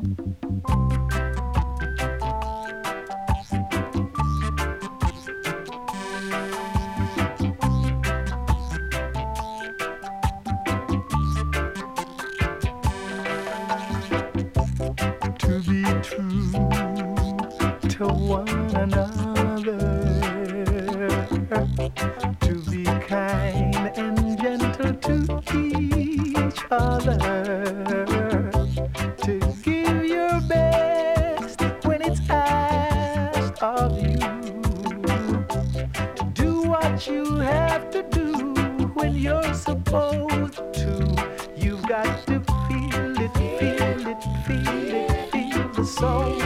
To be true to one another, to be kind and gentle to each other, to give your best when it's asked of you, to do what you have to do when you're supposed to. You've got to feel it, feel it, feel it, feel the soul.